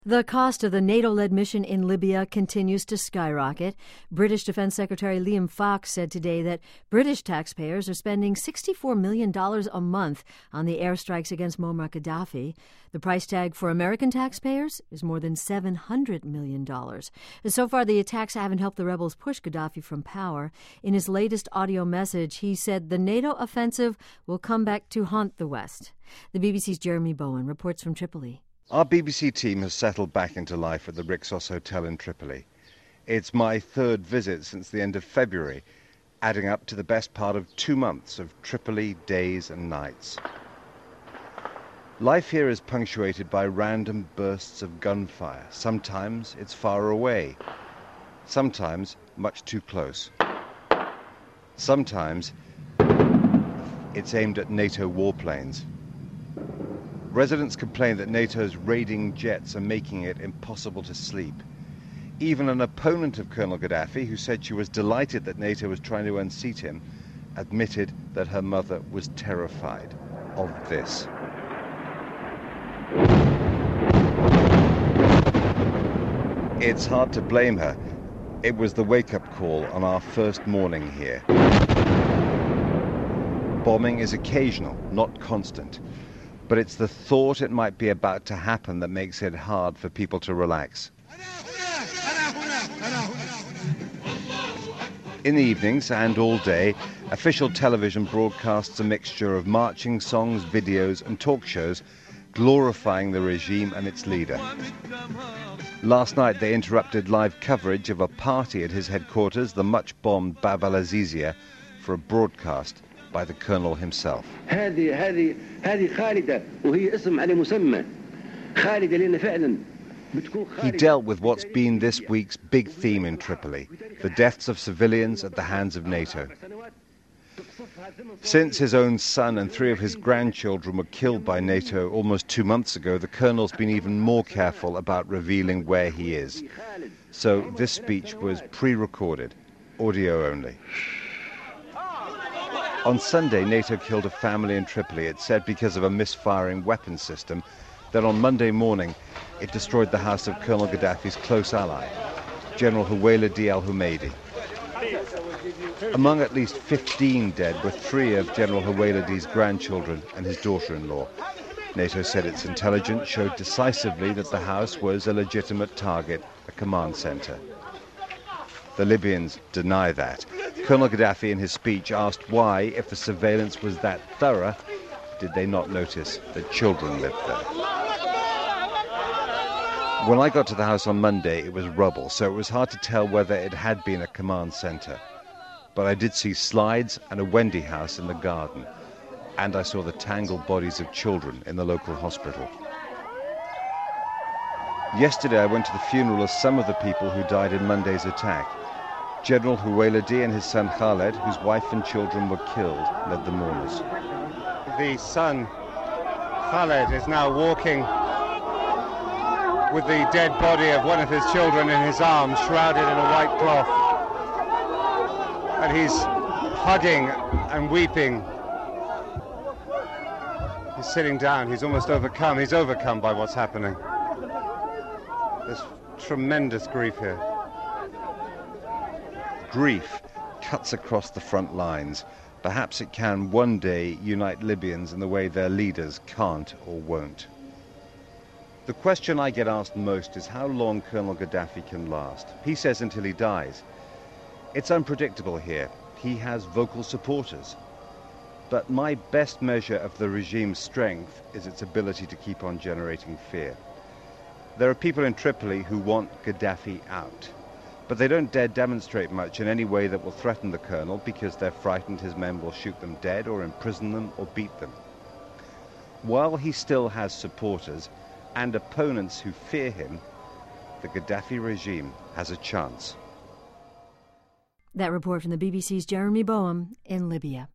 The cost of the NATO-led mission in Libya continues to skyrocket. British Defense Secretary Liam Fox said today that British taxpayers are spending $64 million a month on the airstrikes against Muammar Gaddafi. The price tag for American taxpayers is more than $700 million. So far, the attacks haven't helped the rebels push Gaddafi from power. In his latest audio message, he said the NATO offensive will come back to haunt the West. The BBC's Jeremy Bowen reports from Tripoli. Our BBC team has settled back into life at the Rixos Hotel in Tripoli. It's my third visit since the end of February, adding up to the best part of 2 months of Tripoli days and nights. Life here is punctuated by random bursts of gunfire. Sometimes it's far away, sometimes much too close. Sometimes it's aimed at NATO warplanes. Residents complain that NATO's raiding jets are making it impossible to sleep. Even an opponent of Colonel Gaddafi, who said she was delighted that NATO was trying to unseat him, admitted that her mother was terrified of this. It's hard to blame her. It was the wake-up call on our first morning here. Bombing is occasional, not constant. But it's the thought it might be about to happen that makes it hard for people to relax. In the evenings and all day, official television broadcasts a mixture of marching songs, videos and talk shows glorifying the regime and its leader. Last night they interrupted live coverage of a party at his headquarters, the much-bombed Bab al-Azizia, for a broadcast by the colonel himself. هذه خالدة وهي اسم على مسمى خالدة لأن فعلا. He dealt with what's been this week's big theme in Tripoli, the deaths of civilians at the hands of NATO. Since his own son and 3 of his grandchildren were killed by NATO almost 2 months ago, the colonel's been even more careful about revealing where he is. So this speech was pre-recorded, audio only. On Sunday, NATO killed a family in Tripoli, it said because of a misfiring weapons system. Then on Monday morning, it destroyed the house of Colonel Gaddafi's close ally, General Huwaylidi al-Humaydi. Among at least 15 dead were 3 of General Huwaylidi's grandchildren and his daughter-in-law. NATO said its intelligence showed decisively that the house was a legitimate target, a command center. The Libyans deny that. Colonel Gaddafi in his speech asked why, if the surveillance was that thorough, did they not notice that children lived there. When I got to the house on Monday, it was rubble, so it was hard to tell whether it had been a command center. But I did see slides and a Wendy house in the garden, and I saw the tangled bodies of children in the local hospital. Yesterday I went to the funeral of some of the people who died in Monday's attack. General Huwaylidi and his son Khaled, whose wife and children were killed, led the mourners. The son, Khaled, is now walking with the dead body of one of his children in his arms, shrouded in a white cloth. And he's hugging and weeping. He's sitting down, he's almost overcome. He's overcome by what's happening. There's tremendous grief here. Grief cuts across the front lines. Perhaps it can one day unite Libyans in the way their leaders can't or won't. The question I get asked most is how long Colonel Gaddafi can last. He says until he dies. It's unpredictable here. He has vocal supporters. But my best measure of the regime's strength is its ability to keep on generating fear. There are people in Tripoli who want Gaddafi out. But they don't dare demonstrate much in any way that will threaten the colonel because they're frightened his men will shoot them dead or imprison them or beat them. While he still has supporters and opponents who fear him, the Gaddafi regime has a chance. That report from the BBC's Jeremy Bowen in Libya.